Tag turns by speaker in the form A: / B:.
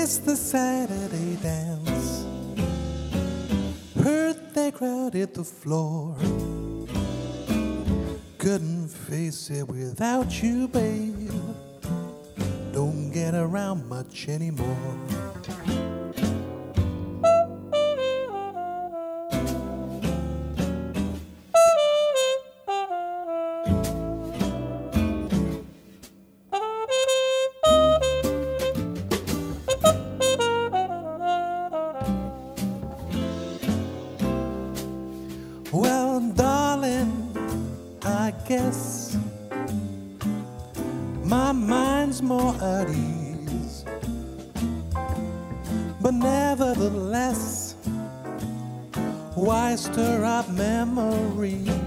A: missed the Saturday dance. Heard they crowded the floor. Couldn't face it without you, babe. Don't get around much anymore. Well, darling, I guess my mind's more at ease, but nevertheless, why stir up memories